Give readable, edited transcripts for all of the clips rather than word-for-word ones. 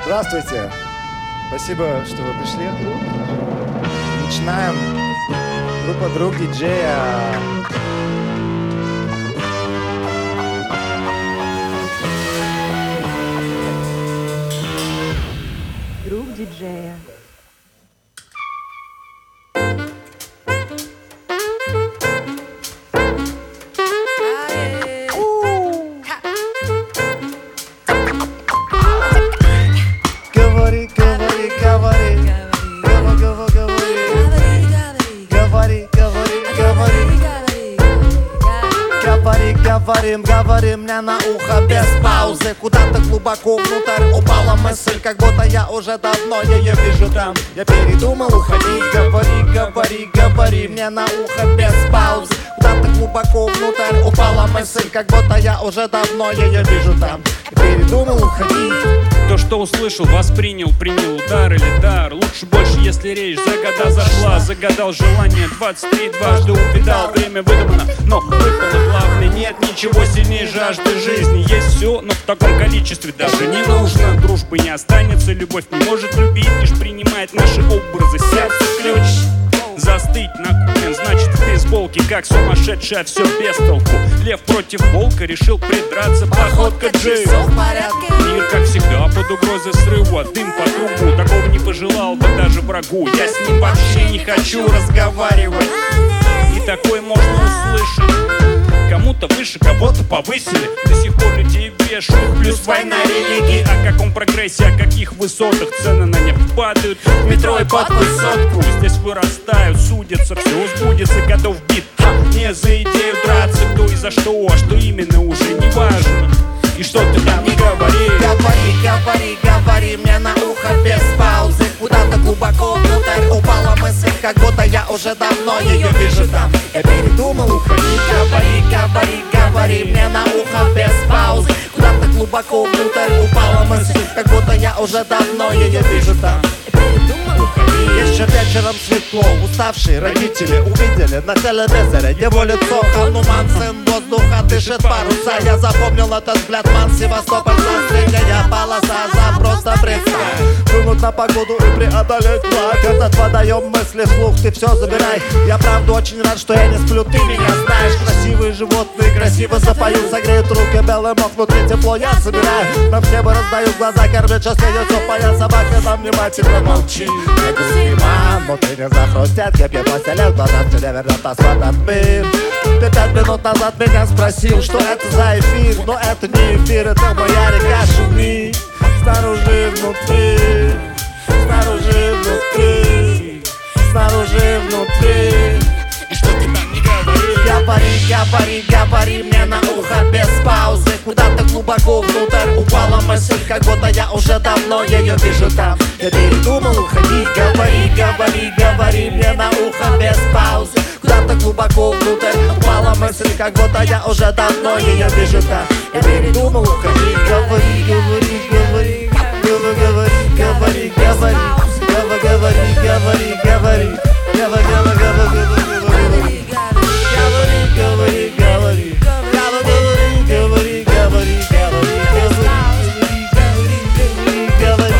Здравствуйте. Спасибо, что вы пришли. Начинаем. Группа «Друг диджея». Друг диджея. Говори, говори, говори. Говори, говори, говори. Говорим, говорим мне на ухо без паузы. Куда-то глубоко внутрь упала мысль, как будто я уже давно ее вижу там. Я передумал уходить. Говори, говори, говори мне на ухо без паузы. Куда-то глубоко внутрь упала мысль, как будто я уже давно ее вижу там. Я передумал уходить. То, что услышал, воспринял, принял удар или дар. Лучше больше, если речь за года зашла. Загадал желание 23, дважды увидал. Время выдумано, но выпало главное. Нет ничего сильнее жажды жизни. Есть все, но в таком количестве даже не нужно. Дружбы не останется, любовь не может любить. Лишь принимает наши образы, сердце ключ. Застыть на кухне, значит в бейсболке, как сумасшедшая, все без толку. Лев против волка, решил придраться, походка Джей. Мир, как всегда, под угрозой срыва, дым по кругу. Такого не пожелал бы даже врагу. Я с ним вообще не хочу разговаривать. И такое можно услышать. Кому-то выше, кого-то повысили. До сих пор людей вешают. Плюс война, религии. О каком прогрессе, о каких высотах. Цены на нефть падают в метро и под высотку. Здесь вырастают, судятся, все сбудется. Готов бит, не за идею драться. Кто и за что, а что именно уже не важно. И что ты там не говори. Говори, говори, говори мне на ухо без паузы. Куда-то глубоко внутрь упала мысль, как будто я уже давно ее вижу там. Я передумал уходить. Говори, говори, говори мне на ухо без паузы. Куда-то глубоко внутрь упала мысль, как будто я уже давно ее вижу там. Еще вечером светло, уставшие родители увидели на телевизоре его лицо. Хануман, сын воздуха, дышит паруса. Я запомнил этот взгляд, ман, Севастополь, средняя полоса. За просто представь, плюнуть на погоду и преодолеть флаг. Этот водоем мысли вслух, ты все забирай. Я правда очень рад, что я не сплю, ты меня знаешь. Красивые животные красиво запоют, согреют руки белым, а внутри тепло я собираю. Нам все бы раздают глаза, кормят, сейчас смеется моя собака, там внимательно молчи. Но ты не захрустят, я пью постелил, глаза тебе вернет нас в этот мир. Ты 5 минут назад меня спросил, что это за эфир. Но это не эфир, это моя река шумит. Снаружи и внутри, снаружи и внутри, снаружи и внутри. И что ты там не говори. Говори, говори, говори мне на ухо без паузы. Куда-то глубоко внутрь упала мысль, как будто я уже давно ее вижу там. Я передумал уходить. Говори, говори, говори мне на ухо без паузы. Куда-то глубоко внутрь упала мысль, как будто я уже давно ее вижу там. Я передумал уходить. Говори, говори, говори, говори, говори, говори, говори, говори, говори, говори, говори, говори, говори. Говори, говори, говори, говори, говори, говори, говори.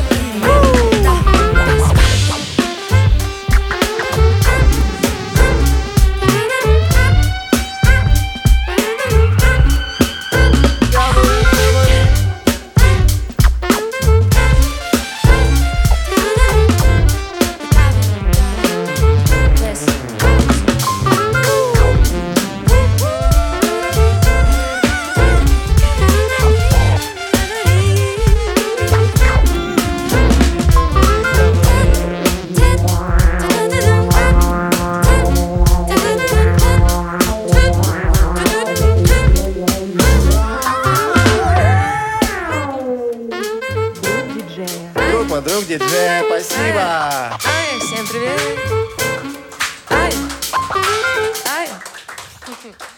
Группа «Друг диджея», спасибо. Ай, всем привет. Ай. Ай.